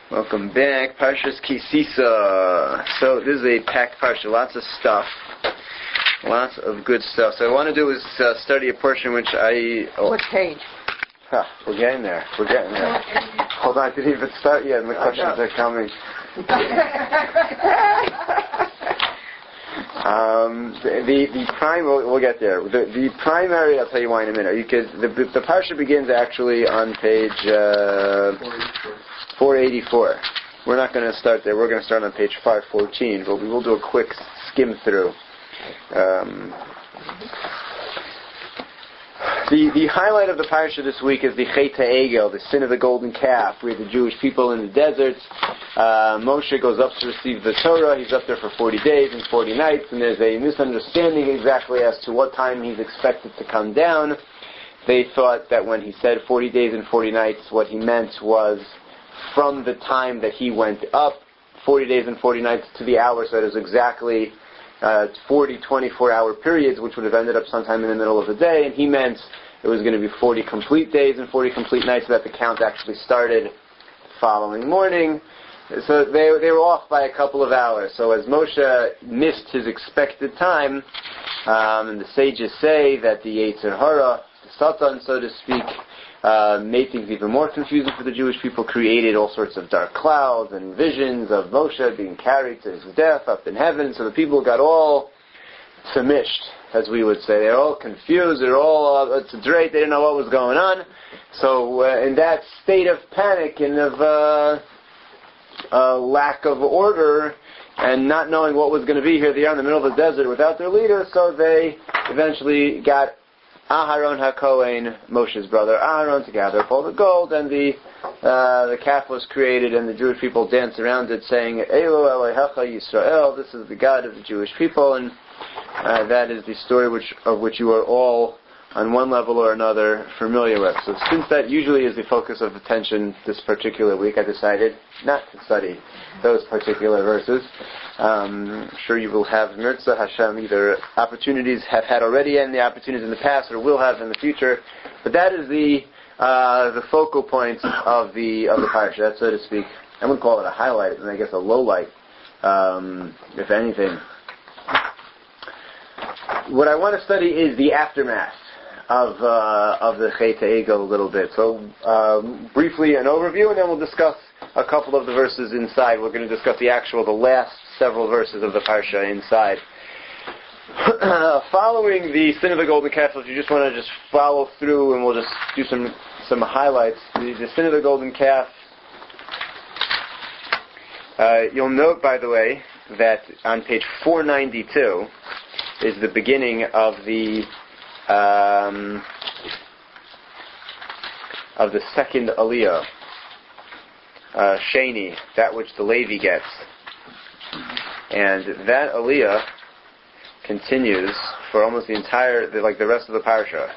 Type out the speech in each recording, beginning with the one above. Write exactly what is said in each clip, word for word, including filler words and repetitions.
Welcome back, Parshas Ki Sisa. So this is a packed parsha, lots of stuff, lots of good stuff. So what I want to do is uh, study a portion which I... Oh. What page? Huh, we're getting there, we're getting there. Hold on, I didn't even start yet and the questions are coming. um, the, the, the prime, we'll, we'll get there. The, the primary, I'll tell you why in a minute. You could, the, the parsha begins actually on page... Uh, four eighty-four. We're not going to start there. We're going to start on page five fourteen, but we will do a quick skim through. Um, the the highlight of the parasha this week is the Chet HaEgel, the sin of the golden calf, where the Jewish people in the desert, uh, Moshe goes up to receive the Torah. He's up there for forty days and forty nights, and there's a misunderstanding exactly as to what time he's expected to come down. They thought that when he said forty days and forty nights, what he meant was from the time that he went up, forty days and forty nights to the hour, so it was exactly uh, forty twenty-four hour periods, which would have ended up sometime in the middle of the day, and he meant it was going to be forty complete days and forty complete nights, so that the count actually started the following morning. So they, they were off by a couple of hours. So as Moshe missed his expected time, um, and the sages say that the Yetzer Hara, the Satan, so to speak, Uh, made things even more confusing for the Jewish people, created all sorts of dark clouds and visions of Moshe being carried to his death up in heaven, so the people got all famished, as we would say. They're all confused, they're all, uh, it's great, they didn't know what was going on. So uh, in that state of panic and of uh, uh, lack of order, and not knowing what was going to be, here they are in the middle of the desert without their leader, so they eventually got Aharon HaKohen, Moshe's brother Aharon, to gather up all the gold, and the uh, the calf was created, and the Jewish people danced around it, saying, Elo Elohecha Yisrael, this is the God of the Jewish people, and uh, that is the story which of which you are all, on one level or another, familiar with. So since that usually is the focus of attention this particular week, I decided not to study those particular verses. Um, I'm sure you will have Mirza Hashem, either opportunities have had already and the opportunities in the past, or will have in the future. But that is the uh, the focal point of the of the parasha, that, so to speak. I wouldn't call it a highlight, and I guess a low light, um, if anything. What I want to study is the aftermath of uh, of the Chet HaEgel a little bit. So um, briefly an overview, and then we'll discuss a couple of the verses inside. We're going to discuss the actual, the last several verses of the Parsha inside. Following the sin of the golden calf, if you just want to just follow through, and we'll just do some some highlights. The, the sin of the golden calf, uh, you'll note, by the way, that on page four ninety-two is the beginning of the um, of the second aliyah. Uh, Sheni, that which the Levi gets. And that aliyah continues for almost the entire, the, like the rest of the parsha,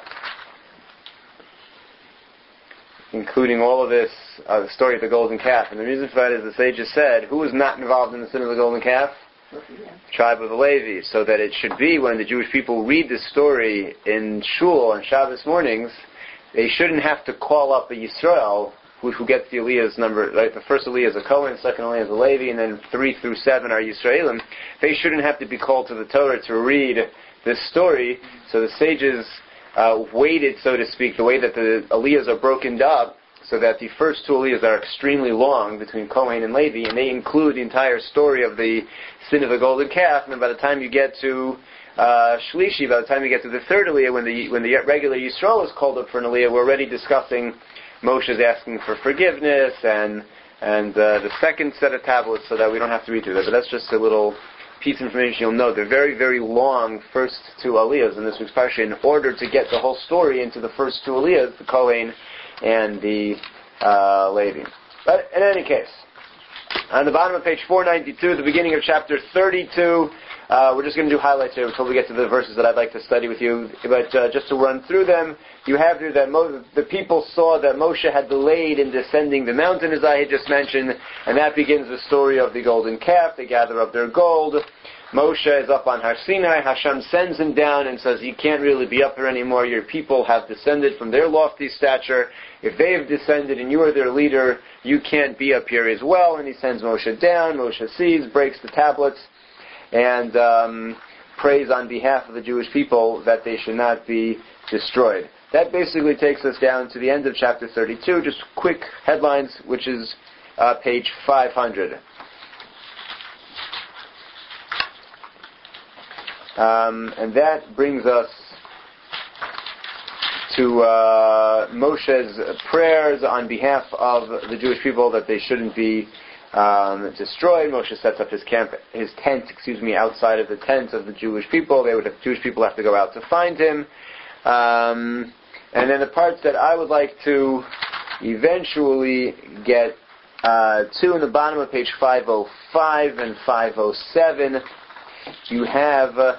including all of this, uh, the story of the golden calf. And the reason for that is the sages said, who was not involved in the sin of the golden calf? The tribe of the Levi. So that it should be when the Jewish people read this story in Shul on Shabbos mornings, they shouldn't have to call up a Yisrael Who, who gets the Aliyah's number, right? The first Aliyah is a Kohen, the second Aliyah is a Levi, and then three through seven are Yisraelim. They shouldn't have to be called to the Torah to read this story. So the sages uh, waited, so to speak, the way that the Aliyahs are broken up, so that the first two Aliyahs are extremely long between Kohen and Levi, and they include the entire story of the sin of the golden calf. And then by the time you get to uh, Shlishi, by the time you get to the third Aliyah, when the when the regular Yisrael is called up for an Aliyah, we're already discussing Moshe's asking for forgiveness and and uh, the second set of tablets, so that we don't have to read through that. But that's just a little piece of information you'll know. They're very, very long first two aliyahs in this week's parsha in order to get the whole story into the first two aliyahs, the Kohen and the uh, Levi. But in any case, on the bottom of page four ninety-two, the beginning of chapter thirty-two, Uh, we're just going to do highlights here until we get to the verses that I'd like to study with you. But uh, just to run through them, you have here that Mo- the people saw that Moshe had delayed in descending the mountain, as I had just mentioned, and that begins the story of the golden calf. They gather up their gold. Moshe is up on Har Sinai. Hashem sends him down and says, you can't really be up here anymore. Your people have descended from their lofty stature. If they have descended and you are their leader, you can't be up here as well. And he sends Moshe down. Moshe sees, breaks the tablets, and um, prays on behalf of the Jewish people that they should not be destroyed. That basically takes us down to the end of chapter thirty-two. Just quick headlines, which is uh, page five hundred. Um, and that brings us to uh, Moshe's prayers on behalf of the Jewish people that they shouldn't be Um, destroyed. Moshe sets up his camp, his tent, excuse me, outside of the tent of the Jewish people. They would have, Jewish people have to go out to find him. Um, and then the parts that I would like to eventually get uh, to in the bottom of page five oh five and five oh seven, you have uh,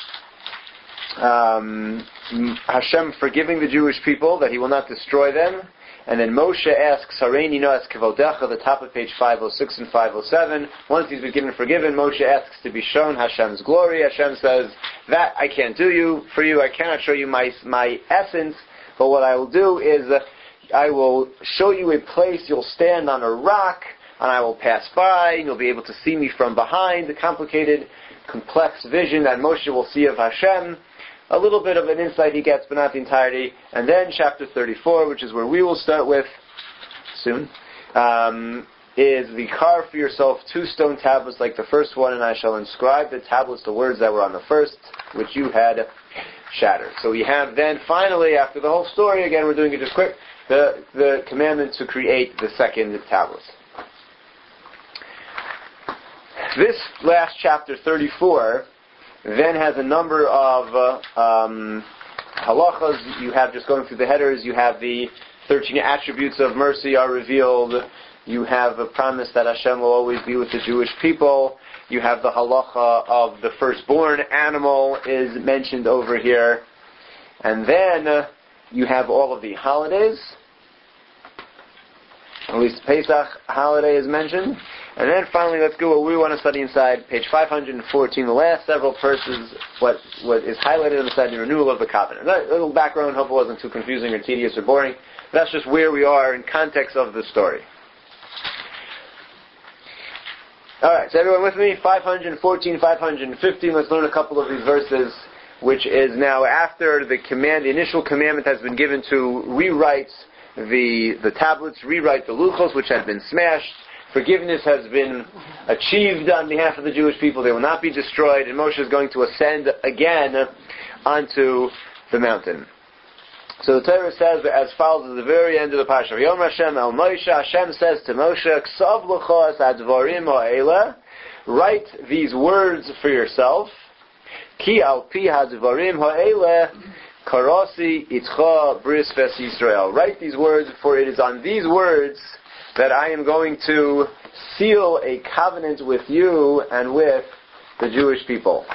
um, Hashem forgiving the Jewish people that he will not destroy them. And then Moshe asks, Hareini no es kevodecha, the top of page five oh six and five oh seven. Once he's been given forgiven, Moshe asks to be shown Hashem's glory. Hashem says, that I can't do you for you. I cannot show you my my essence. But what I will do is, uh, I will show you a place. You'll stand on a rock, and I will pass by, and you'll be able to see me from behind. The complicated, complex vision that Moshe will see of Hashem. A little bit of an insight he gets, but not the entirety. And then chapter thirty-four, which is where we will start with soon, um, is the carve for yourself two stone tablets like the first one, and I shall inscribe the tablets, the words that were on the first, which you had shattered. So we have then, finally, after the whole story, again we're doing it just quick, the, the commandment to create the second tablets. This last chapter, thirty-four, then has a number of uh, um, halachas. You have, just going through the headers, you have the thirteen attributes of mercy are revealed. You have a promise that Hashem will always be with the Jewish people. You have the halacha of the firstborn animal is mentioned over here. And then uh, you have all of the holidays. At least Pesach holiday is mentioned. And then finally, let's go what we want to study inside, page five hundred fourteen, the last several verses, what, what is highlighted on the side, the renewal of the covenant. That little background, hope it wasn't too confusing or tedious or boring. That's just where we are in context of the story. Alright, so everyone with me? five hundred fourteen, five hundred fifteen, let's learn a couple of these verses, which is now after the command, the initial commandment has been given to rewrite the, the tablets, rewrite the luchos, which had been smashed. Forgiveness has been achieved on behalf of the Jewish people. They will not be destroyed. And Moshe is going to ascend again onto the mountain. So the Torah says as follows at the very end of the Parsha. Yom Hashem el Moshe. Hashem says to Moshe, Ksav l'chos advarim ha'ela. Write these words for yourself. Ki al pi hadvarim ha'ela. Karasi itcha bris ves Yisrael. Write these words, for it is on these words that I am going to seal a covenant with you and with the Jewish people.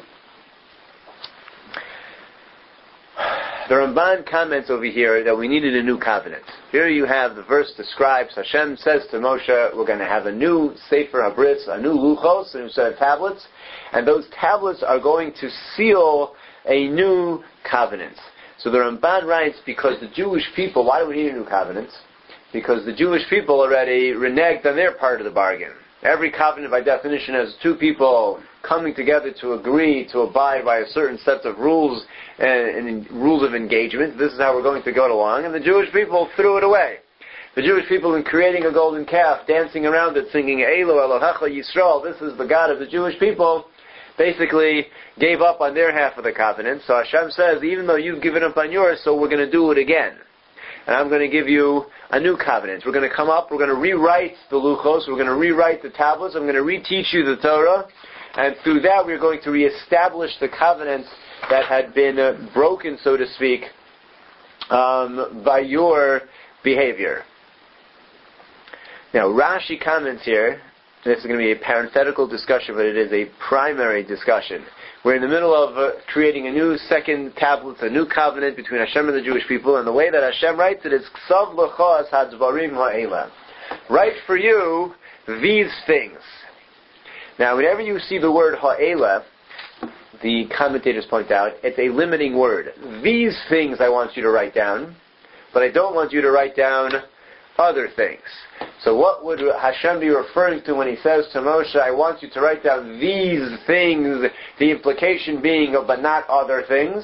The Ramban comments over here that we needed a new covenant. Here you have the verse describes, Hashem says to Moshe, we're going to have a new Sefer HaBris, a new Luchos, a new set of tablets, and those tablets are going to seal a new covenant. So the Ramban writes, because the Jewish people, why do we need a new covenant? Because the Jewish people already reneged on their part of the bargain. Every covenant, by definition, has two people coming together to agree to abide by a certain set of rules and, and rules of engagement. This is how we're going to go along. And the Jewish people threw it away. The Jewish people, in creating a golden calf, dancing around it, singing Elo Elohecha Yisrael, this is the God of the Jewish people, basically gave up on their half of the covenant. So Hashem says, even though you've given up on yours, so we're going to do it again. And I'm going to give you a new covenant. We're going to come up, we're going to rewrite the Luchos, we're going to rewrite the tablets, I'm going to reteach you the Torah, and through that we're going to reestablish the covenant that had been uh, broken, so to speak, um, by your behavior. Now, Rashi comments here, this is going to be a parenthetical discussion, but it is a primary discussion. We're in the middle of uh, creating a new second tablet, a new covenant between Hashem and the Jewish people, and the way that Hashem writes it is Ksav l'chos hadvarim ha'ela. Write for you these things. Now, whenever you see the word ha'ela, the commentators point out, it's a limiting word. These things I want you to write down, but I don't want you to write down other things. So what would Hashem be referring to when he says to Moshe, I want you to write down these things, the implication being, but not other things?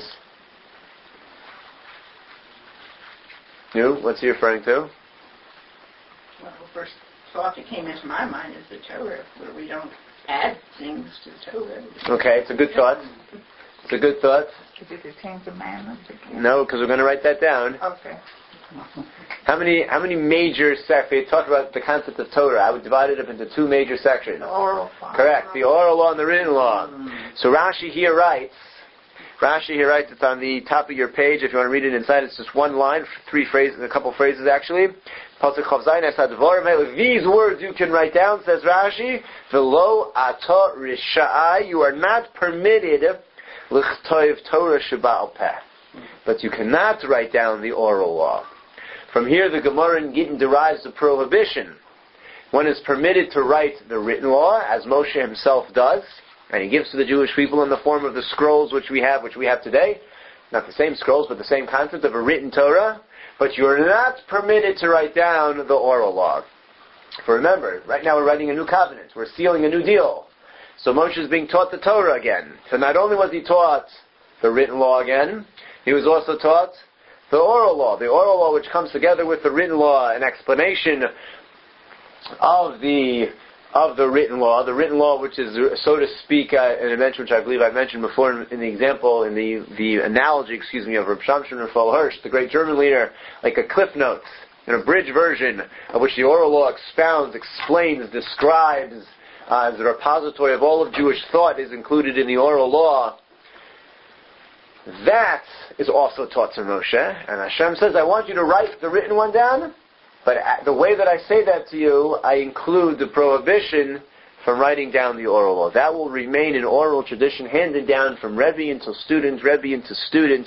You, what's he referring to? Well, the first thought that came into my mind is the Torah, where we don't add things to the Torah. Okay, it's a good thought. It's a good thought. Is it the Ten Commandments again? No, because we're going to write that down. Okay. How many how many major sections? Talk about the concept of Torah. I would divide it up into two major sections. The oral law. Correct. The oral law and the written law. Mm. So Rashi here writes, Rashi here writes, it's on the top of your page. If you want to read it inside, it's just one line, three phrases, a couple phrases actually. These words you can write down, says Rashi. V'lo ato rishai. You are not permitted l'chtoiv Torah sheba'al peh. But you cannot write down the oral law. From here, the Gemara in Gittin derives the prohibition. One is permitted to write the written law, as Moshe himself does, and he gives to the Jewish people in the form of the scrolls which we have, which we have today. Not the same scrolls, but the same concept of a written Torah. But you are not permitted to write down the oral law. For remember, right now we're writing a new covenant. We're sealing a new deal. So Moshe is being taught the Torah again. So not only was he taught the written law again, he was also taught the oral law. The oral law which comes together with the written law, an explanation of the of the written law. The written law which is, so to speak, uh, an invention which I believe I mentioned before in, in the example, in the, the analogy, excuse me, of Reb Shamshon Raphael Hirsch, the great German leader, like a Cliff Notes, an abridged version of which the oral law expounds, explains, describes, uh, as a repository of all of Jewish thought is included in the oral law. That is also taught to Moshe, and Hashem says, I want you to write the written one down, but the way that I say that to you, I include the prohibition from writing down the oral law. That will remain an oral tradition handed down from Rebbe until student, Rebbe into student,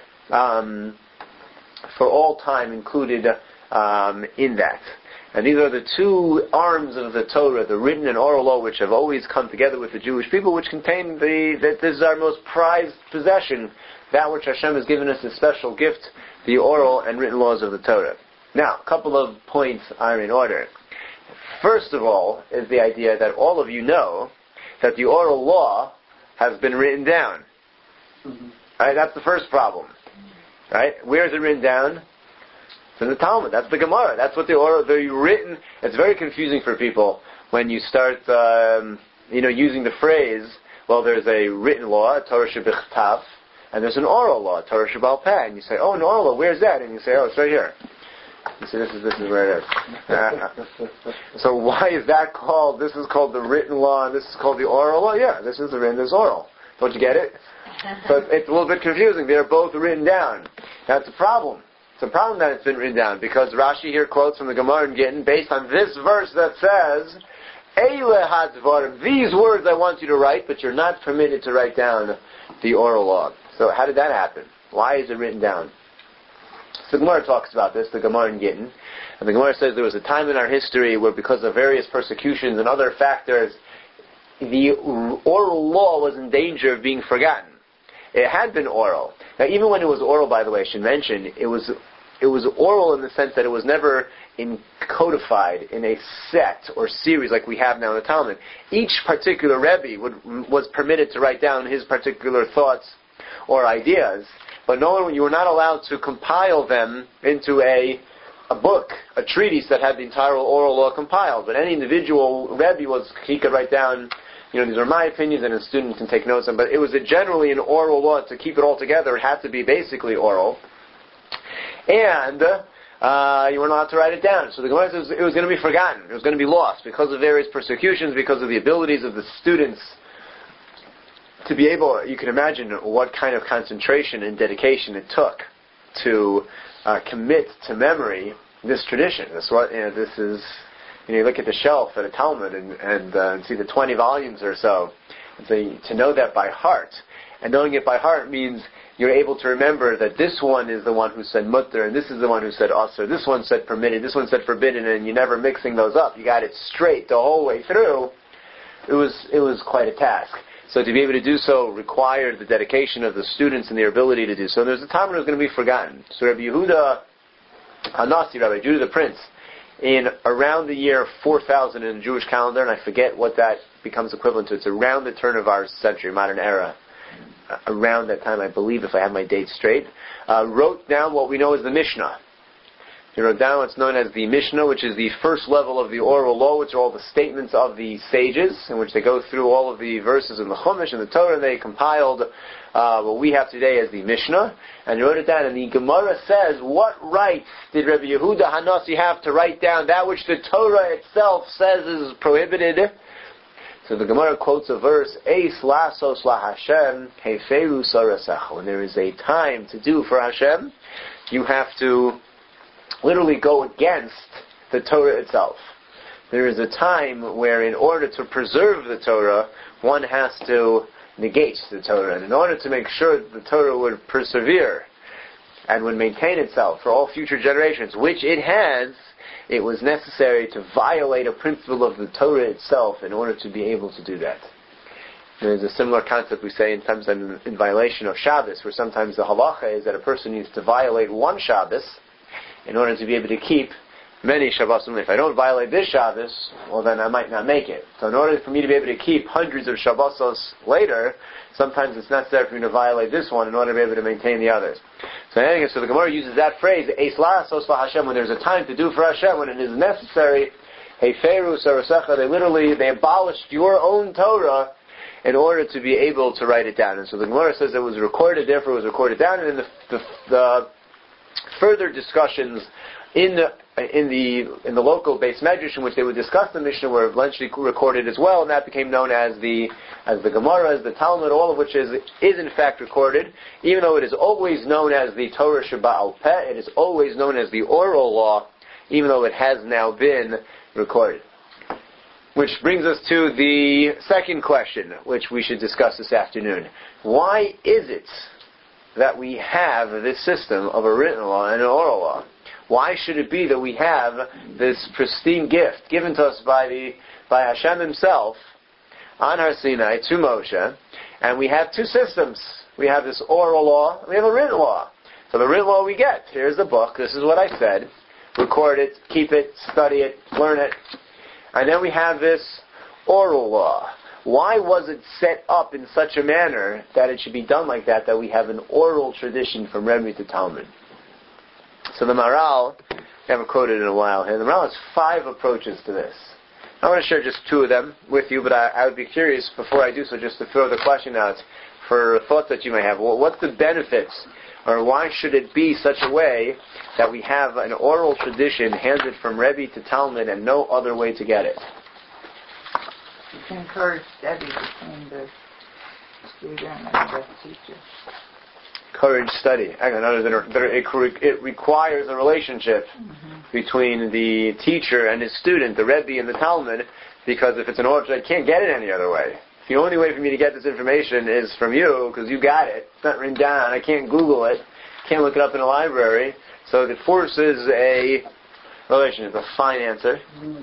um, for all time included um, in that. And these are the two arms of the Torah, the written and oral law, which have always come together with the Jewish people, which contain the, that this is our most prized possession, that which Hashem has given us a special gift, the oral and written laws of the Torah. Now, a couple of points are in order. First of all is the idea that all of you know that the oral law has been written down. Mm-hmm. Right, that's the first problem. Right? Where is it written down? In the Talmud. That's the Gemara. That's what the oral, the written. It's very confusing for people when you start, um, you know, using the phrase. Well, there's a written law, Torah shebichtav, and there's an oral law, Torah sheba'al peh. And you say, oh, an oral law. Where's that? And you say, oh, it's right here. You say, this is this is where it is. Uh, so why is that called? This is called the written law, and this is called the oral law. Yeah, this is the written, this is oral. Don't you get it? So it's a little bit confusing. They're both written down. That's a problem. It's a problem that it's been written down, because Rashi here quotes from the Gemara in Gittin based on this verse that says, Eile hadvarim, these words I want you to write, but you're not permitted to write down the oral law. So how did that happen? Why is it written down? So the Gemara talks about this, the Gemara in Gittin, and the Gemara says there was a time in our history where, because of various persecutions and other factors, the oral law was in danger of being forgotten. It had been oral. Now, even when it was oral, by the way, I should mention, it was it was oral in the sense that it was never in codified in a set or series like we have now in the Talmud. Each particular Rebbe would, was permitted to write down his particular thoughts or ideas, but no one, you were not allowed to compile them into a a book, a treatise that had the entire oral law compiled. But any individual Rebbe was he could write down, you know, these are my opinions, and a student can take notes on. But it was a generally an oral law. To keep it all together, it had to be basically oral, and uh, you weren't allowed to write it down. So the Gemara says it was going to be forgotten. It was going to be lost because of various persecutions, because of the abilities of the students to be able. You can imagine what kind of concentration and dedication it took to uh, commit to memory this tradition. This what you know, this is you know, you look at the shelf at a Talmud and and, uh, and see the twenty volumes or so. And so you, to know that by heart, and knowing it by heart means you're able to remember that this one is the one who said mutter, and this is the one who said asr, this one said permitted, this one said forbidden, and you're never mixing those up. You got it straight the whole way through. It was it was quite a task. So to be able to do so required the dedication of the students and their ability to do so. And there's a time when it was going to be forgotten. So Rabbi Yehuda Hanasi, Rabbi Judah the Prince, in around the year four thousand in the Jewish calendar, and I forget what that becomes equivalent to. It's around the turn of our century, modern era. Uh, around that time, I believe, if I have my dates straight, uh, wrote down what we know as the Mishnah. He wrote down what's known as the Mishnah, which is the first level of the oral law, which are all the statements of the sages, in which they go through all of the verses in the Chumash and the Torah, and they compiled uh, what we have today as the Mishnah, and he wrote it down. And the Gemara says, what right did Rabbi Yehuda Hanasi have to write down that which the Torah itself says is prohibited? So the Gemara quotes a verse, Eis lasos la Hashem, heferu sarasecha. When there is a time to do for Hashem, you have to literally go against the Torah itself. There is a time where in order to preserve the Torah, one has to negate the Torah. And in order to make sure that the Torah would persevere and would maintain itself for all future generations, which it has, it was necessary to violate a principle of the Torah itself in order to be able to do that. There's a similar concept we say in times in, in violation of Shabbos, where sometimes the halacha is that a person needs to violate one Shabbos in order to be able to keep many Shabbos. If I don't violate this Shabbos, well then I might not make it. So in order for me to be able to keep hundreds of Shabbosos later, sometimes it's necessary for me to violate this one in order to be able to maintain the others. So anyway, so the Gemara uses that phrase, Eis lasos la Hashem, when there's a time to do for Hashem, when it is necessary, heferu sarasecha, they literally, they abolished your own Torah in order to be able to write it down. And so the Gemara says it was recorded, therefore it was recorded down, and in the, the, the further discussions in the in the in the local base medrash in which they would discuss the Mishnah were eventually recorded as well, and that became known as the as the Gemara, as the Talmud, all of which is is in fact recorded, even though it is always known as the Torah Sheba'al Peh, it is always known as the oral law, even though it has now been recorded. Which brings us to the second question, which we should discuss this afternoon. Why is it that we have this system of a written law and an oral law? Why should it be that we have this pristine gift given to us by the by Hashem Himself on Har Sinai to Moshe, and we have two systems? We have this oral law, and we have a written law. So the written law we get, here's the book, this is what I said, record it, keep it, study it, learn it, and then we have this oral law. Why was it set up in such a manner that it should be done like that, that we have an oral tradition from Rebbe to Talmud? So the Maharal, I haven't quoted in a while here, the Maharal has five approaches to this. I want to share just two of them with you, but I, I would be curious, before I do so, just to throw the question out for thoughts that you may have. Well, what's the benefits, or why should it be such a way that we have an oral tradition handed from Rebbe to Talmud and no other way to get it? To encourage study between the student and the teacher. Encourage study. It requires a relationship mm-hmm. between the teacher and his student, the Rebbe and the Talmud, because if it's an oral, I can't get it any other way. If the only way for me to get this information is from you, because you got it, it's not written down, I can't Google it, can't look it up in a library, so it forces a relationship. A fine answer.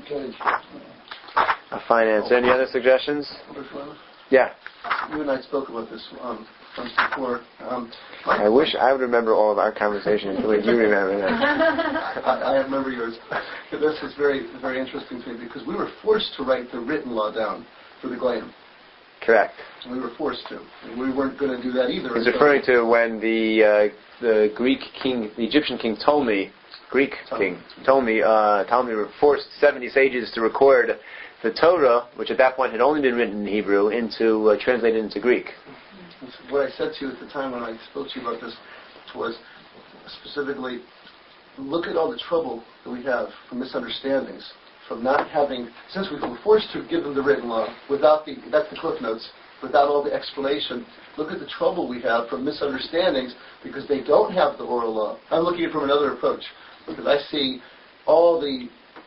A fine answer. Any other suggestions? Yeah. You and I spoke about this um, once before. Um, I wish I would remember all of our conversations the way you remember them. I, I remember yours. This was very, very interesting to me because we were forced to write the written law down for the Goyim. Correct. We were forced to. And we weren't going to do that either. He's referring to when the uh, the Greek king, the Egyptian king Ptolemy, Greek Ptolemy. king Ptolemy, uh, Ptolemy forced seventy sages to record the Torah, which at that point had only been written in Hebrew, into uh, translated into Greek. What I said to you at the time when I spoke to you about this was specifically, look at all the trouble that we have from misunderstandings, from not having, since we were forced to give them the written law, without the, that's the Cliff Notes, without all the explanation, look at the trouble we have from misunderstandings because they don't have the oral law. I'm looking at it from another approach, because I see all the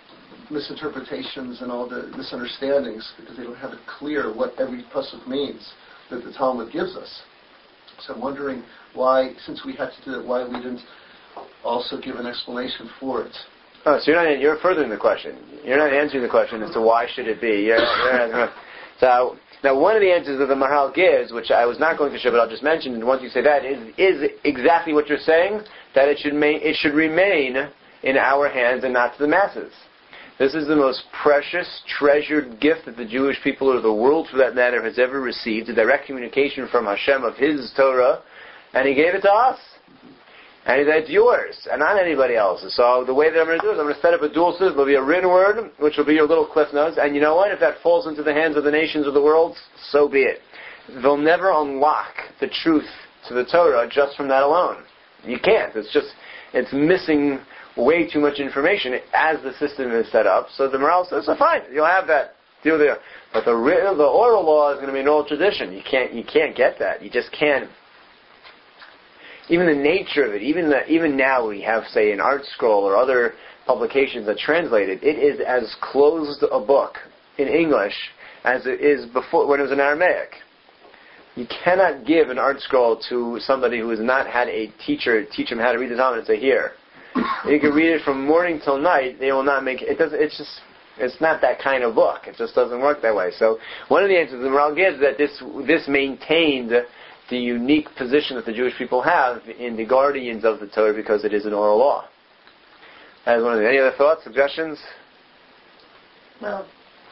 misinterpretations and all the misunderstandings because they don't have it clear what every pasuk means that the Talmud gives us. So I'm wondering why, since we had to do it, why we didn't also give an explanation for it. Oh, so you're not you're furthering the question. You're not answering the question as to why should it be. You're, you're so now one of the answers that the Maharal gives, which I was not going to show, but I'll just mention, and once you say that, is is exactly what you're saying, that it should ma- it should remain in our hands and not to the masses. This is the most precious, treasured gift that the Jewish people, or the world for that matter, has ever received, a direct communication from Hashem of His Torah, and He gave it to us. And He said, it's yours, and not anybody else's. So the way that I'm going to do is I'm going to set up a dual system. There'll be a written word, which will be your little cliff notes, and you know what? If that falls into the hands of the nations of the world, so be it. They'll never unlock the truth to the Torah just from that alone. You can't. It's just, it's missing way too much information as the system is set up. So the Maharal says, so fine, you'll have that. Deal there. But the written, the oral law is going to be an oral tradition. You can't, you can't get that. You just can't. Even the nature of it, even the, even now we have, say, an art scroll or other publications that translate it, it is as closed a book in English as it is before when it was in Aramaic. You cannot give an art scroll to somebody who has not had a teacher teach him how to read the Talmud and say, here. You can read it from morning till night. They will not make it. Does. It's just. It's not that kind of book. It just doesn't work that way. So one of the answers the Maharal gives is that this this maintained the unique position that the Jewish people have in the guardians of the Torah because it is an oral law. That is one of the. Any other thoughts, suggestions? Well,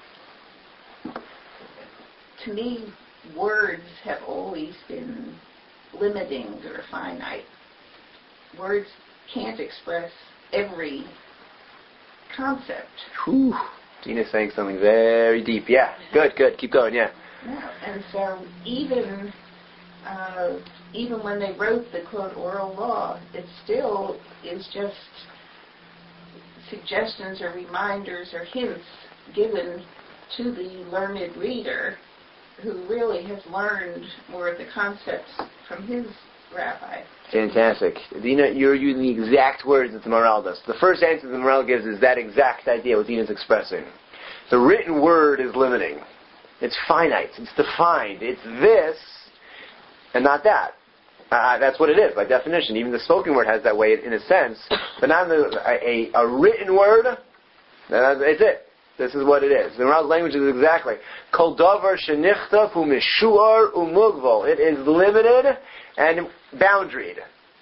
to me, words have always been limiting or finite. Words can't express every concept. Whew. Dina's saying something very deep. Yeah, good, good. Keep going, yeah. Yeah. And so even uh, even when they wrote the, quote, oral law, it still is just suggestions or reminders or hints given to the learned reader who really has learned more of the concepts from his rabbi. Fantastic. Dina, you're using the exact words that the Maharal does. The first answer the Maharal gives is that exact idea what Dina's expressing. The written word is limiting. It's finite. It's defined. It's this and not that. Uh, that's what it is by definition. Even the spoken word has that way in a sense. But not the, a, a, a written word, it's it. This is what it is. The Maharal's language is exactly Kol davar shenichtav hu mishuar umugval. It is limited and boundaried.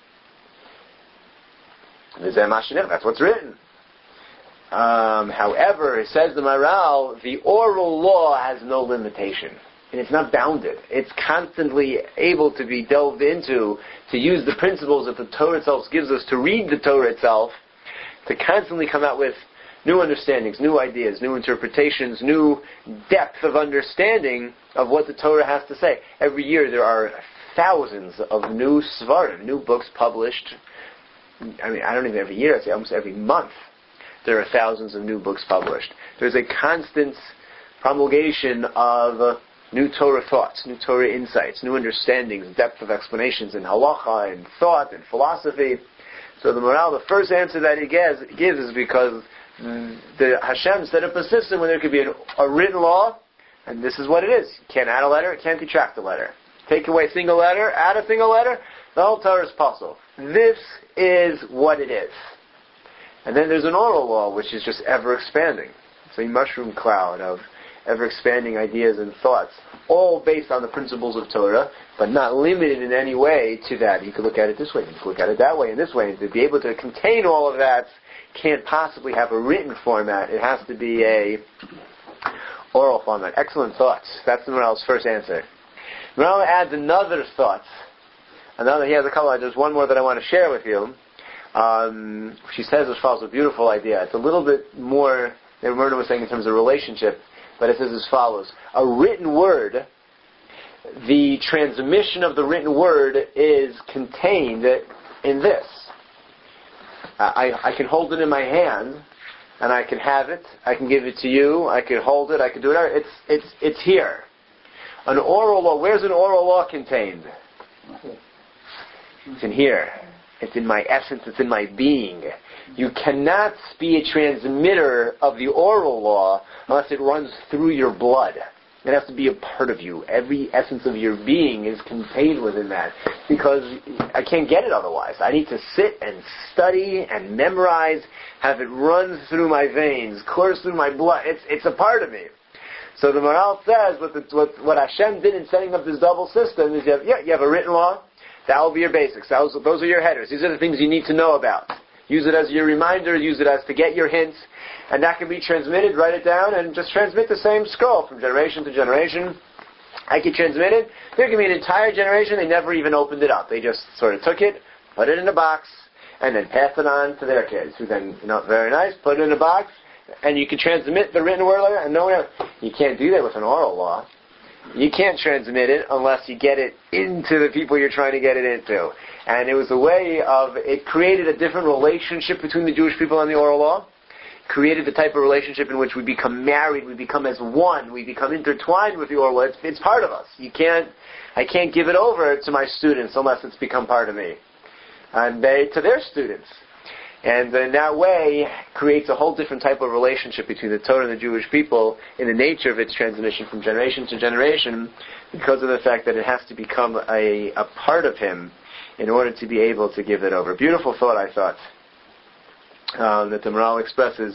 That's what's written. Um, however, it says the Maharal, the oral law has no limitation. And it's not bounded. It's constantly able to be delved into, to use the principles that the Torah itself gives us, to read the Torah itself, to constantly come out with new understandings, new ideas, new interpretations, new depth of understanding of what the Torah has to say. Every year there are thousands of new svarim, new books published. I mean, I don't even every year, I'd say almost every month there are thousands of new books published. There's a constant promulgation of new Torah thoughts, new Torah insights, new understandings, depth of explanations in halacha and thought and philosophy. So the Maharal, the first answer that he gives, gives is because the Hashem set up a system where there could be an, a written law, and this is what it is. You can't add a letter, it can't detract a letter. Take away a single letter, add a single letter, the whole Torah is possible. This is what it is. And then there's an oral law, which is just ever expanding. It's a mushroom cloud of ever expanding ideas and thoughts, all based on the principles of Torah, but not limited in any way to that. You could look at it this way, you could look at it that way, and this way. And to be able to contain all of that can't possibly have a written format. It has to be a oral format. Excellent thoughts. That's the Maharal's first answer. Maharal adds another thought. Another, he has a couple. There's one more that I want to share with you. Um, she says as follows, a beautiful idea. It's a little bit more than Myrna was saying in terms of relationship, but it says as follows. A written word, the transmission of the written word is contained in this. I, I can hold it in my hand, and I can have it. I can give it to you. I can hold it. I can do it. It's it's it's here. An oral law. Where's an oral law contained? It's in here. It's in my essence. It's in my being. You cannot be a transmitter of the oral law unless it runs through your blood. It has to be a part of you. Every essence of your being is contained within that, because I can't get it otherwise. I need to sit and study and memorize, have it run through my veins, course through my blood. It's it's a part of me. So the Maharal says what, the, what, what Hashem did in setting up this double system is you have, yeah, you have a written law. That will be your basics. That was, those are your headers. These are the things you need to know about. Use it as your reminder. Use it as to get your hints. And that can be transmitted. Write it down and just transmit the same scroll from generation to generation. I can transmit it. There can be an entire generation. They never even opened it up. They just sort of took it, put it in a box, and then passed it on to their kids, who then, you know, very nice, put it in a box, and you can transmit the written word like that, and no one else. You can't do that with an oral law. You can't transmit it unless you get it into the people you're trying to get it into. And it was a way of, it created a different relationship between the Jewish people and the oral law. Created the type of relationship in which we become married, we become as one, we become intertwined with the oral law. It's, it's part of us. You can't, I can't give it over to my students unless it's become part of me. And they, to their students. And in that way, creates a whole different type of relationship between the Torah and the Jewish people in the nature of its transmission from generation to generation, because of the fact that it has to become a, a part of him in order to be able to give it over. Beautiful thought, I thought, um, that the Maharal expresses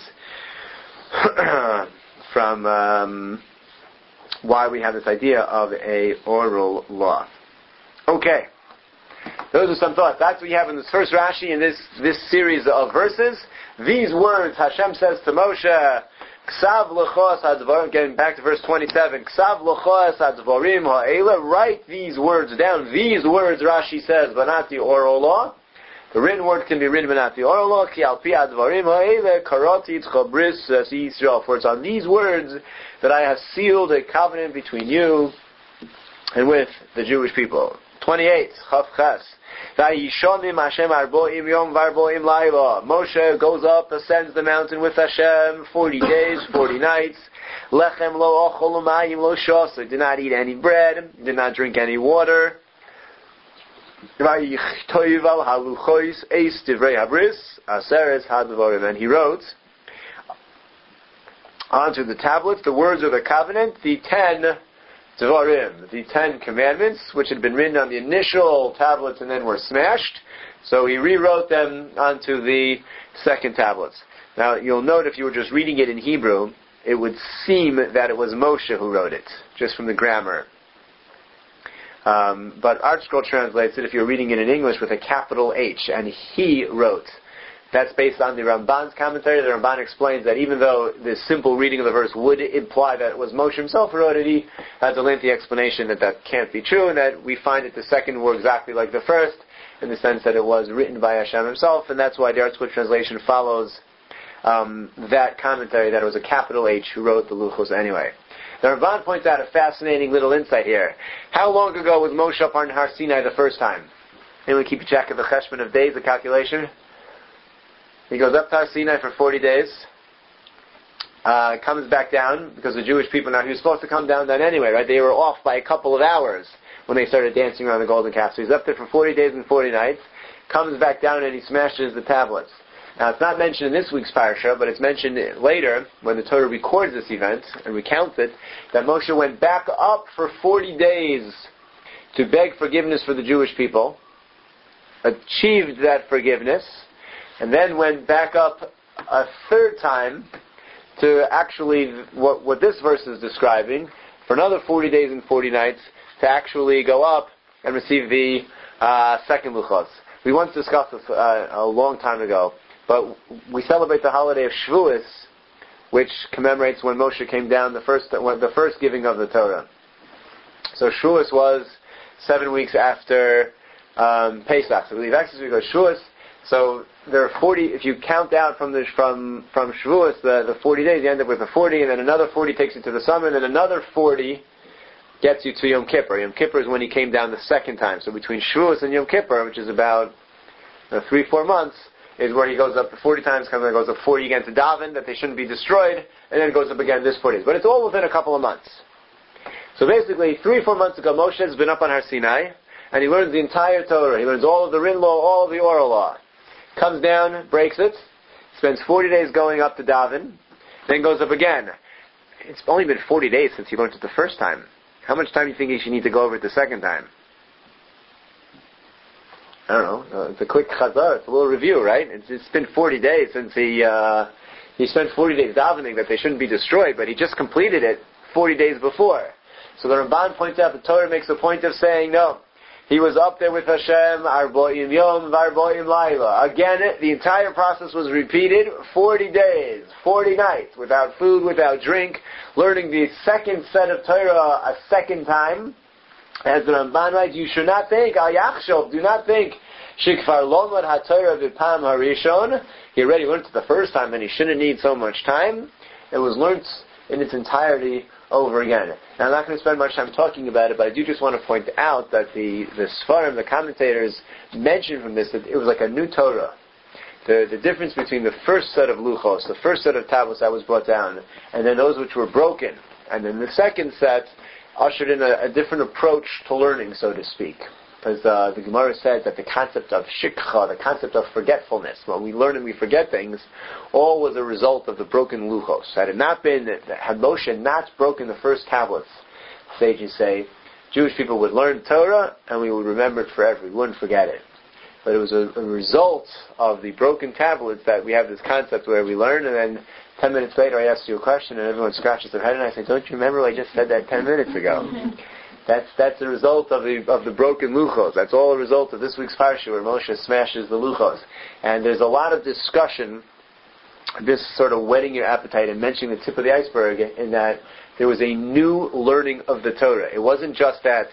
from um, why we have this idea of a oral law. Okay. Those are some thoughts. That's what you have in this first Rashi in this, this series of verses. These words, Hashem says to Moshe, Ksav l'chos hadvarim, getting back to verse twenty-seven, Ksav l'chos hadvarim ha'ela, write these words down. These words, Rashi says, but not the oral law. The written word can be written, but not the oral law. Ki al pi hadvarim ha'ela, karati tzcha bris Yisrael. For it's on these words that I have sealed a covenant between you and with the Jewish people. twenty-eight, Chav Ches. Moshe goes up, ascends the mountain with Hashem, forty days, forty nights. Lechem lo ochol u'mayim lo shasa. Did not eat any bread, did not drink any water. And he wrote onto the tablets the words of the covenant, the ten Devarim, the Ten Commandments, which had been written on the initial tablets and then were smashed. So he rewrote them onto the second tablets. Now, you'll note if you were just reading it in Hebrew, it would seem that it was Moshe who wrote it, just from the grammar. Um, but ArtScroll translates it, if you're reading it in English, with a capital H, and he wrote. That's based on the Ramban's commentary. The Ramban explains that even though the simple reading of the verse would imply that it was Moshe himself who wrote it, he has a lengthy explanation that that can't be true, and that we find that the second were exactly like the first, in the sense that it was written by Hashem himself, and that's why the ArtScroll translation follows um, that commentary, that it was a capital H who wrote the Luchos anyway. The Ramban points out a fascinating little insight here. How long ago was Moshe up on Har Sinai the first time? Anyone keep track of the cheshbon of days, the calculation? He goes up to Har Sinai for forty days, uh, comes back down, because the Jewish people, now he was supposed to come down then anyway, right? They were off by a couple of hours when they started dancing around the golden calf. So he's up there for forty days and forty nights, comes back down and he smashes the tablets. Now it's not mentioned in this week's parasha, but it's mentioned later, when the Torah records this event and recounts it, that Moshe went back up for forty days to beg forgiveness for the Jewish people, achieved that forgiveness, and then went back up a third time to actually, what, what this verse is describing, for another forty days and forty nights, to actually go up and receive the uh, second Luchos. We once discussed this uh, a long time ago, but we celebrate the holiday of Shavuos, which commemorates when Moshe came down, the first when, the first giving of the Torah. So Shavuos was seven weeks after um, Pesach. So we leave Exodus, we go Shavuos. So there are forty. If you count out from the from from Shavuos the, the forty days, you end up with a forty, and then another forty takes you to the summer, and then another forty gets you to Yom Kippur. Yom Kippur is when he came down the second time. So between Shavuos and Yom Kippur, which is about uh, three four months, is where he goes up to forty times, comes and goes up forty again to daven that they shouldn't be destroyed, and then it goes up again this forty days. But it's all within a couple of months. So basically, three four months ago, Moshe has been up on Har Sinai, and he learns the entire Torah. He learns all of the written law, all of the oral law. Comes down, breaks it, spends forty days going up to daven, then goes up again. It's only been forty days since he learned it the first time. How much time do you think he should need to go over it the second time? I don't know. Uh, it's a quick chazar. It's a little review, right? It's, it's been forty days since he uh, he spent forty days davening that they shouldn't be destroyed, but he just completed it forty days before. So the Ramban points out, the Torah makes a point of saying, no, he was up there with Hashem, Arboim Yom, Arboim Laila. Again, the entire process was repeated, forty days, forty nights, without food, without drink, learning the second set of Torah a second time. As the Ramban writes, you should not think, Al Yachshov, do not think, Shikfar Lomad HaTorah V'Pam HaRishon, he already learned it the first time and he shouldn't need so much time. It was learnt in its entirety over again. Now, I'm not going to spend much time talking about it, but I do just want to point out that the, the Sfarim, the commentators, mentioned from this that it was like a new Torah. The, the difference between the first set of luchos, the first set of tablets that was brought down, and then those which were broken, and then the second set ushered in a, a different approach to learning, so to speak. Because uh, the Gemara said that the concept of shikha, the concept of forgetfulness, when we learn and we forget things, all was a result of the broken luchos. Had it not been, had Moshe not broken the first tablets, sages say, Jewish people would learn Torah and we would remember it forever. We wouldn't forget it. But it was a, a result of the broken tablets that we have this concept where we learn, and then ten minutes later I ask you a question and everyone scratches their head and I say, don't you remember I just said that ten minutes ago? That's that's the result of the of the broken luchos. That's all a result of this week's parsha where Moshe smashes the luchos. And there's a lot of discussion, this sort of whetting your appetite and mentioning the tip of the iceberg, in that there was a new learning of the Torah. It wasn't just that,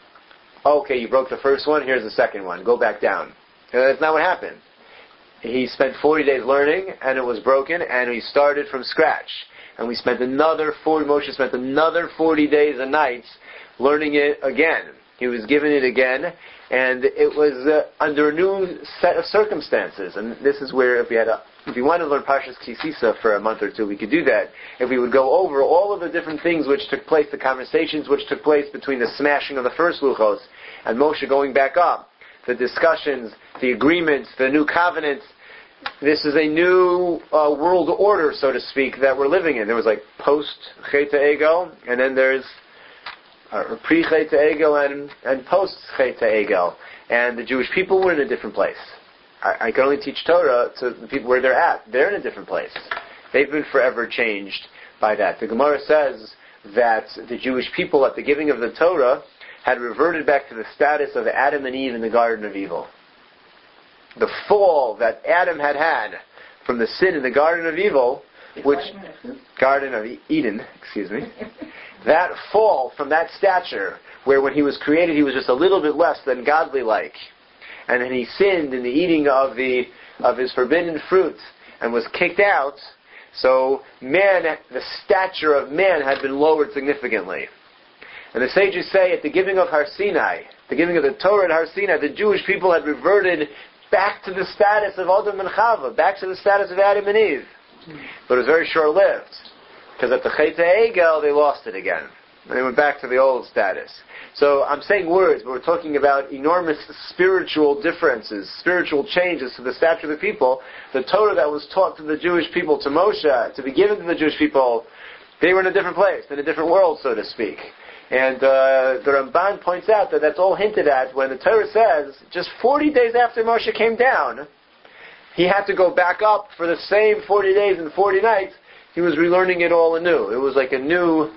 okay, you broke the first one, here's the second one, go back down. And that's not what happened. He spent forty days learning, and it was broken, and he started from scratch. And we spent another forty, Moshe spent another forty days and nights learning it again. He was given it again, and it was uh, under a new set of circumstances. And this is where, if we had a, if we wanted to learn Parshas Kisisa for a month or two, we could do that. If we would go over all of the different things which took place, the conversations which took place between the smashing of the first luchos and Moshe going back up, the discussions, the agreements, the new covenants. This is a new uh, world order, so to speak, that we're living in. There was like post Chet Egel, and then there's uh, pre Chet Egel and, and post Chet Egel. And the Jewish people were in a different place. I, I can only teach Torah to the people where they're at. They're in a different place. They've been forever changed by that. The Gemara says that the Jewish people at the giving of the Torah had reverted back to the status of Adam and Eve in the Garden of Evil. The fall that Adam had had from the sin in the Garden of Evil, The which Garden of, Garden of Eden, excuse me, that fall from that stature, where when he was created he was just a little bit less than godly-like, and then he sinned in the eating of the of his forbidden fruit and was kicked out. So man, the stature of man had been lowered significantly. And the sages say at the giving of Har Sinai, the giving of the Torah at Har Sinai, the Jewish people had reverted back to the status of Adam and Chava, back to the status of Adam and Eve. But it was very short-lived, because at the Chet Egel they lost it again. And they went back to the old status. So I'm saying words, but we're talking about enormous spiritual differences, spiritual changes to the stature of the people. The Torah that was taught to the Jewish people, to Moshe, to be given to the Jewish people, they were in a different place, in a different world, so to speak. And uh, the Ramban points out that that's all hinted at when the Torah says, just forty days after Moshe came down, he had to go back up for the same forty days and forty nights. He was relearning it all anew. It was like a new,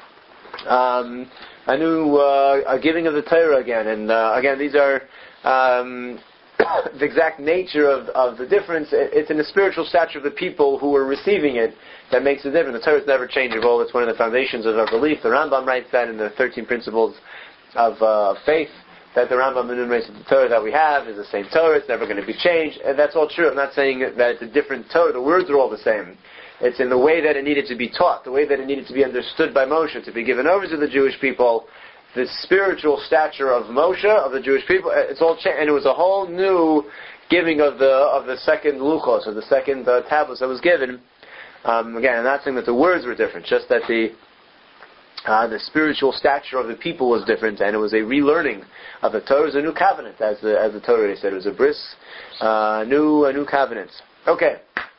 um, a new uh, a giving of the Torah again. And uh, again, these are um, the exact nature of, of the difference. It's in the spiritual stature of the people who were receiving it that makes it different. The Torah is never changeable. It's one of the foundations of our belief. The Rambam writes that in the thirteen Principles of uh, Faith, that the Rambam enumerates the Torah that we have is the same Torah. It's never going to be changed. And that's all true. I'm not saying that it's a different Torah. The words are all the same. It's in the way that it needed to be taught, the way that it needed to be understood by Moshe, to be given over to the Jewish people. The spiritual stature of Moshe, of the Jewish people, it's all changed. And it was a whole new giving of the of the second luchos, of the second uh, tablets that was given. Um, again, I'm not saying that the words were different, just that the Uh, the spiritual stature of the people was different, and it was a relearning of the Torah. It was a new covenant, as the, as the Torah said. It was a bris, uh, new, a new covenant. Okay.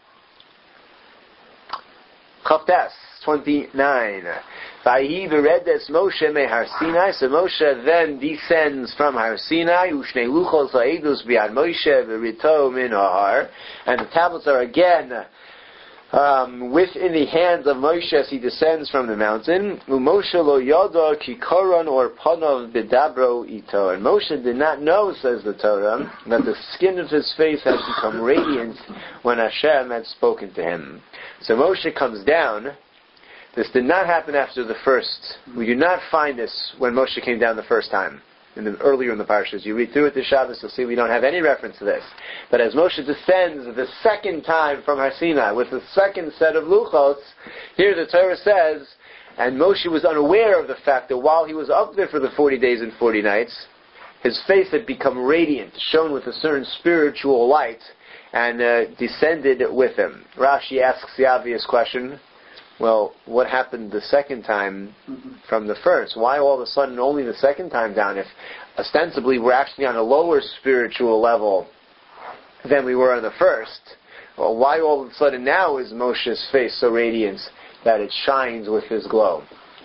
Chavtes, twenty-nine. Vayi v'redes Moshe mehar Sinai. So Moshe then descends from Har Sinai. U'shnei luchos ha'edus b'yad Moshe v'rito min ha'ar. And the tablets are again Um, within the hands of Moshe as he descends from the mountain. Moshe lo yada ki koron or panav b'dabro ito. And Moshe did not know, says the Torah, that the skin of his face had become radiant when Hashem had spoken to him. So Moshe comes down. This did not happen after the first. We do not find this when Moshe came down the first time. In the, earlier in the parashas, you read through it this Shabbos, you'll see we don't have any reference to this. But as Moshe descends the second time from Har Sinai with the second set of luchos, here the Torah says, and Moshe was unaware of the fact that while he was up there for the forty days and forty nights, his face had become radiant, shone with a certain spiritual light, and uh, descended with him. Rashi asks the obvious question, well, what happened the second time from the first? Why all of a sudden only the second time down if ostensibly we're actually on a lower spiritual level than we were on the first? Well, why all of a sudden now is Moshe's face so radiant that it shines with his glow?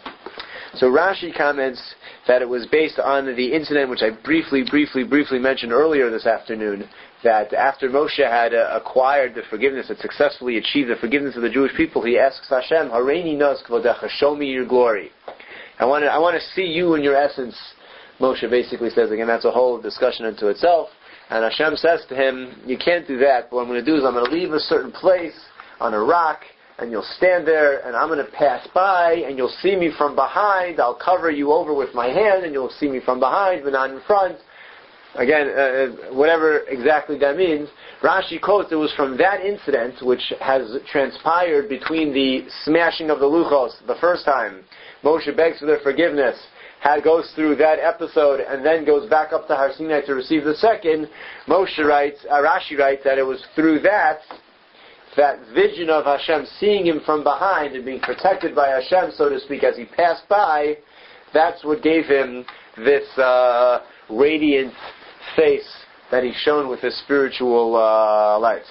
So Rashi comments that it was based on the incident which I briefly, briefly, briefly mentioned earlier this afternoon, that after Moshe had uh, acquired the forgiveness, had successfully achieved the forgiveness of the Jewish people, he asks Hashem, Hareini nos kvodecha, show me your glory. I want to I want to see you in your essence, Moshe basically says. Again, that's a whole discussion unto itself. And Hashem says to him, you can't do that, but what I'm going to do is I'm going to leave a certain place on a rock, and you'll stand there, and I'm going to pass by, and you'll see me from behind. I'll cover you over with my hand, and you'll see me from behind, but not in front. Again, uh, whatever exactly that means, Rashi quotes it was from that incident which has transpired between the smashing of the luchos the first time. Moshe begs for their forgiveness, had, goes through that episode, and then goes back up to Har Sinai to receive the second. Moshe writes, uh, Rashi writes that it was through that, that vision of Hashem seeing him from behind and being protected by Hashem, so to speak, as he passed by, that's what gave him this uh, radiant face that he shone with his spiritual uh, light.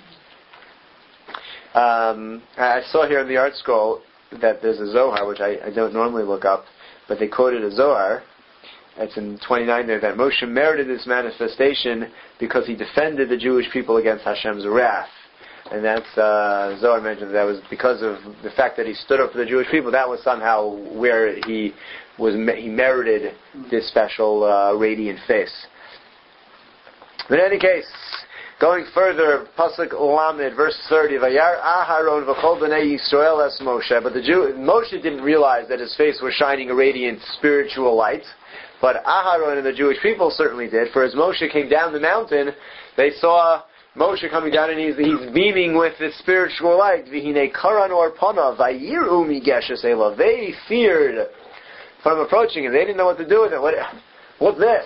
Um, I saw here in the art scroll that there's a Zohar, which I, I don't normally look up, but they quoted a Zohar. It's in twenty-nine there, that Moshe merited this manifestation because he defended the Jewish people against Hashem's wrath. And that's, uh, Zohar mentioned that was because of the fact that he stood up for the Jewish people. That was somehow where he was, he merited this special uh, radiant face. In any case, going further, Pasuk Lamed, verse thirty, Vayar Aharon v'chol b'nei Yisrael es Moshe. But the Jew, Moshe didn't realize that his face was shining a radiant spiritual light. But Aharon and the Jewish people certainly did. For as Moshe came down the mountain, they saw Moshe coming down and he's, he's beaming with this spiritual light. V'hinei karan or pana, vayiru migeshes elav. They feared from approaching him. They didn't know what to do with it. What, what's this?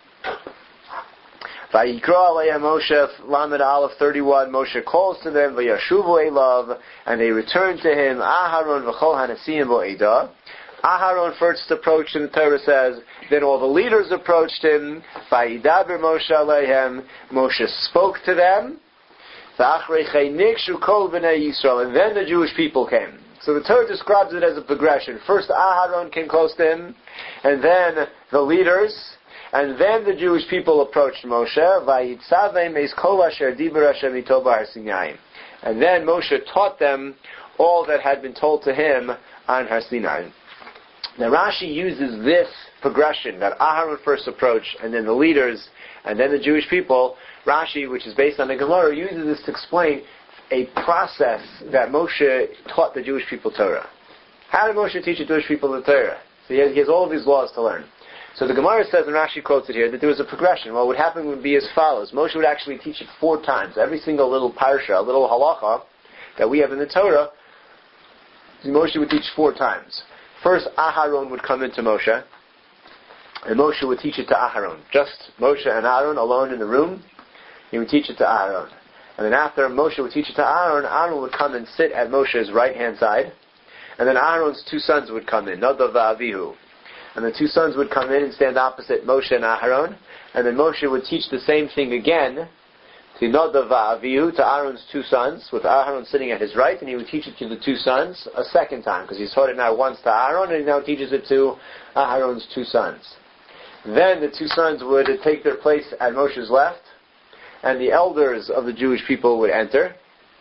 Vayikra Aleya Moshe, Lamed Aleph thirty-one, Moshe calls to them, Vayashuvu Elav, and they return to him, Aharon v'chol hanasiyim bo'edah. Aharon first approached him, the Torah says, then all the leaders approached him, Vayidaber Moshe Aleihem, Moshe spoke to them, V'achrei nikshu kol b'nei Yisrael, and then the Jewish people came. So the Torah describes it as a progression. First Aharon came close to him, and then the leaders, and then the Jewish people approached Moshe, Vayitzavem eis kol asher diber Hashem ito b'Har Sinai. And then Moshe taught them all that had been told to him on Har Sinai. Now Rashi uses this progression, that Aharon first approached, and then the leaders, and then the Jewish people. Rashi, which is based on the Gemara, uses this to explain a process that Moshe taught the Jewish people Torah. How did Moshe teach the Jewish people the Torah? So he has, he has all of these laws to learn. So the Gemara says, and Rashi quotes it here, that there was a progression. Well, what would happen would be as follows. Moshe would actually teach it four times. Every single little parsha, a little halacha that we have in the Torah, Moshe would teach four times. First, Aharon would come into Moshe, and Moshe would teach it to Aharon. Just Moshe and Aaron alone in the room, he would teach it to Aaron. And then after Moshe would teach it to Aaron, Aaron would come and sit at Moshe's right-hand side, and then Aaron's two sons would come in, Nadav v'Avihu. And the two sons would come in and stand opposite Moshe and Aaron, and then Moshe would teach the same thing again to Nadav v'Avihu, to Aaron's two sons, with Aaron sitting at his right, and he would teach it to the two sons a second time, because he's taught it now once to Aaron, and he now teaches it to Aaron's two sons. Then the two sons would take their place at Moshe's left, and the elders of the Jewish people would enter,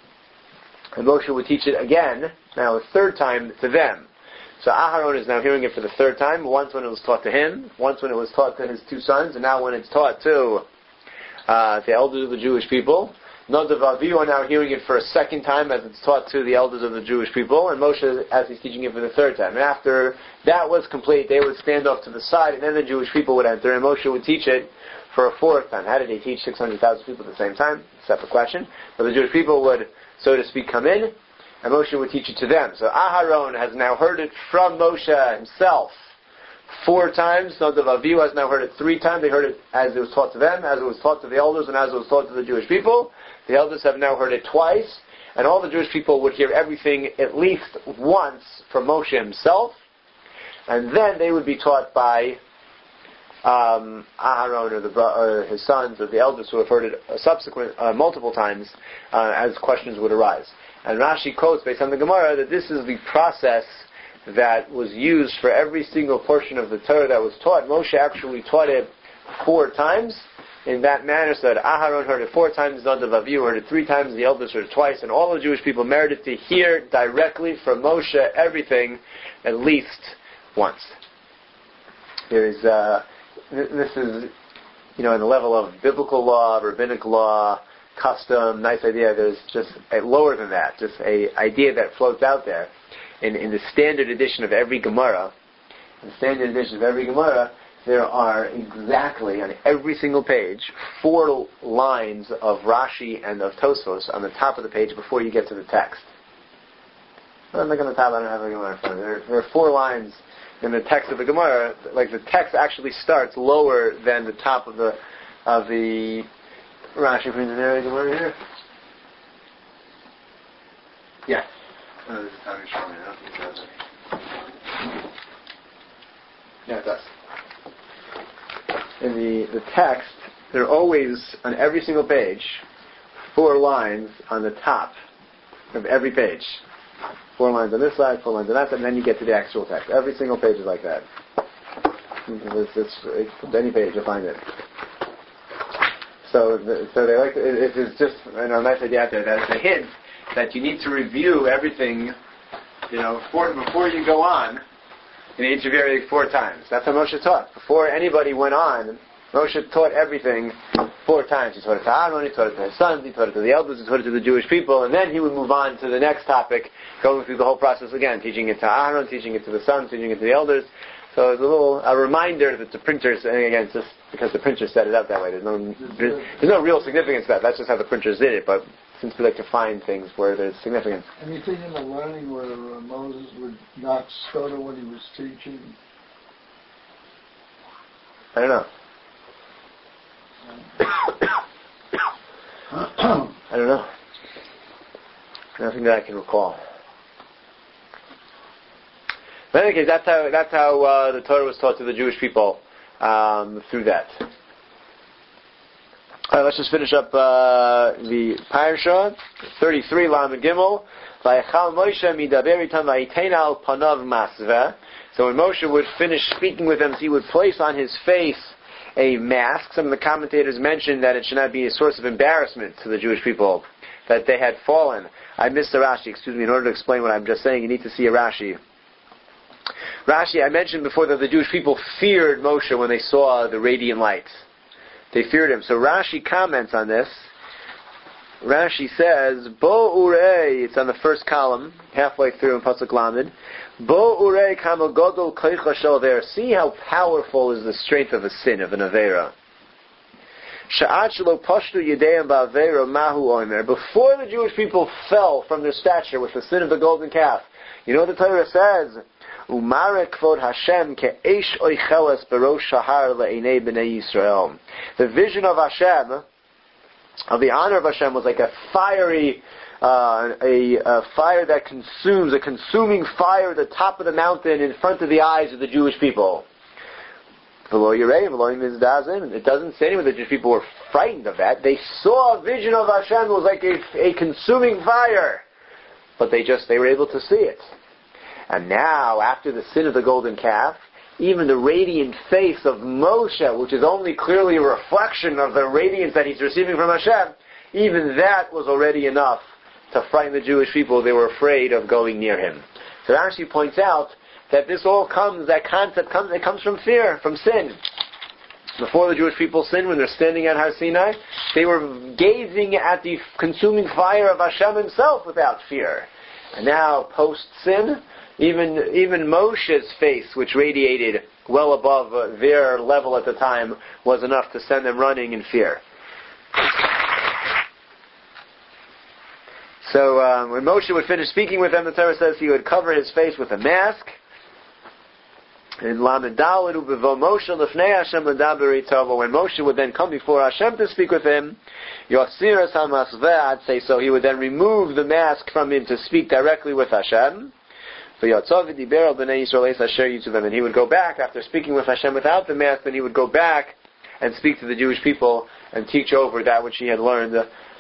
and Moshe would teach it again, now a third time, to them. So Aharon is now hearing it for the third time, once when it was taught to him, once when it was taught to his two sons, and now when it's taught to uh, the elders of the Jewish people. Nadav v'Avihu are now hearing it for a second time as it's taught to the elders of the Jewish people, and Moshe as he's teaching it for the third time. And after that was complete, they would stand off to the side, and then the Jewish people would enter, and Moshe would teach it for a fourth time. How did he teach six hundred thousand people at the same time? Separate question. But the Jewish people would, so to speak, come in, and Moshe would teach it to them. So Aharon has now heard it from Moshe himself four times. Nadav v'Avihu has now heard it three times. They heard it as it was taught to them, as it was taught to the elders, and as it was taught to the Jewish people. The elders have now heard it twice, and all the Jewish people would hear everything at least once from Moshe himself, and then they would be taught by um, Aharon or, the, or his sons or the elders who have heard it subsequent uh, multiple times uh, as questions would arise. And Rashi quotes, based on the Gemara, that this is the process that was used for every single portion of the Torah that was taught. Moshe actually taught it four times in that manner, so that Aharon heard it four times, Nadav v'Avihu heard it three times, the elders heard it twice, and all the Jewish people merited to hear directly from Moshe everything at least once. There is, uh, this is, you know, in the level of biblical law, rabbinic law, custom, nice idea. There's just a lower than that, just a idea that floats out there. In, in the standard edition of every Gemara, in the standard edition of every Gemara, there are exactly, on every single page, four lines of Rashi and of Tosfos on the top of the page before you get to the text. I'm not on the top, I don't have a Gemara in front of me. There, there are four lines in the text of the Gemara, like the text actually starts lower than the top of the of the Rashi. There, Gemara here? Yeah. Oh, this is how you're showing it. I don't think it does it. Yeah, it does. In the, the text, there are always, on every single page, four lines on the top of every page. Four lines on this side, four lines on that side, and then you get to the actual text. Every single page is like that. It's, it's, it's, any page, you'll find it. So, the, so they like to, it, it's just, you know, a nice idea out there. That's a hint that you need to review everything, you know, before, before you go on. You need to review it four times. That's how Moshe taught. Before anybody went on, Moshe taught everything four times. He taught it to Aaron, he taught it to his sons, he taught it to the elders, he taught it to the Jewish people, and then he would move on to the next topic, going through the whole process again, teaching it to Aaron, teaching it to the sons, teaching it to the elders. So it's a little a reminder that the printers, and again, it's just because the printers set it up that way. There's no there's, there's no real significance to that. That's just how the printers did it. But since we like to find things where there's significance. Anything in the learning where uh, Moses would not stutter when he was teaching? I don't know. I don't know. Nothing that I can recall. But in any case, that's how that's how uh, the Torah was taught to the Jewish people um, through that. All right, let's just finish up uh, the Parsha thirty-three, Lamed Gimel. Vayachal Moshe midaber itam vayitein al panav masveh. So when Moshe would finish speaking with them, he would place on his face a mask. Some of the commentators mentioned that it should not be a source of embarrassment to the Jewish people, that they had fallen. I missed the Rashi, excuse me. In order to explain what I'm just saying, you need to see a Rashi. Rashi, I mentioned before that the Jewish people feared Moshe when they saw the radiant lights. They feared him. So Rashi comments on this. Rashi says, Bo urei, it's on the first column, halfway through in Pasuk Lamed. Bo urei kama godol koicha shel avera. See how powerful is the strength of a sin, of an avera. Sha'at shelo pashtu yedeim ba'avera mahu omer. Before the Jewish people fell from their stature with the sin of the golden calf, you know what the Torah says? Umare kvod Hashem ke'esh oicheles berosh shahar le'enei b'nei Yisrael. The vision of Hashem, of the honor of Hashem, was like a fiery uh, a, a fire that consumes, a consuming fire at the top of the mountain in front of the eyes of the Jewish people. It doesn't say anywhere that the Jewish people were frightened of that. They saw a vision of Hashem. It was like a, a consuming fire. But they just, they were able to see it. And now, after the sin of the golden calf, even the radiant face of Moshe, which is only clearly a reflection of the radiance that he's receiving from Hashem, even that was already enough to frighten the Jewish people. They were afraid of going near him. So it actually points out that this all comes, that concept comes, it comes from fear, from sin. Before the Jewish people sinned, when they're standing at Har Sinai, they were gazing at the consuming fire of Hashem himself without fear. And now, post-sin, even even Moshe's face, which radiated well above uh, their level at the time, was enough to send them running in fear. So um, when Moshe would finish speaking with them, the Torah says he would cover his face with a mask. In Lamed Daled ubevo Moshe lefnei Hashem ledaber ito. When Moshe would then come before Hashem to speak with him, Yosiras hamasveh, say so, he would then remove the mask from him to speak directly with Hashem. And he would go back after speaking with Hashem without the mask. Then he would go back and speak to the Jewish people and teach over that which he had learned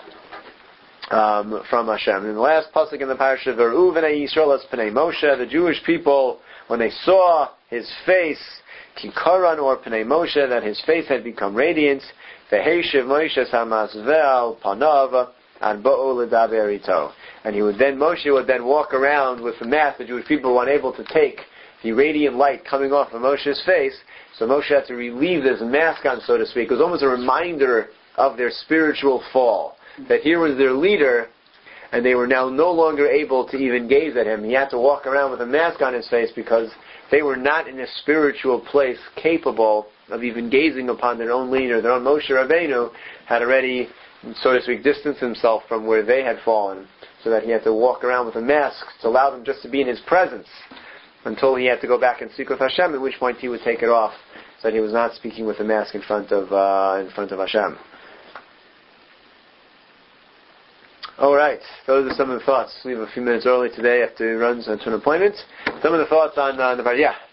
um, from Hashem. And the last pasuk in the parasha, Veru v'nei Yisrael es pnei Moshe, the Jewish people, when they saw his face, kikaran or pnei Moshe, that his face had become radiant, v'heishiv Moshe hamasvel panav and bo'u ledaber ito. And he would then, Moshe would then walk around with the mask. The Jewish people were unable to take the radiant light coming off of Moshe's face, so Moshe had to relieve this mask on, so to speak. It was almost a reminder of their spiritual fall. That here was their leader, and they were now no longer able to even gaze at him. He had to walk around with a mask on his face because they were not in a spiritual place capable of even gazing upon their own leader. Their own Moshe Rabbeinu had already, so to speak, distanced himself from where they had fallen, so that he had to walk around with a mask to allow them just to be in his presence until he had to go back and speak with Hashem, at which point he would take it off, so that he was not speaking with a mask in front of uh, in front of Hashem. All right, those are some of the thoughts. We have a few minutes early today after he runs to an appointment. Some of the thoughts on uh, the yeah.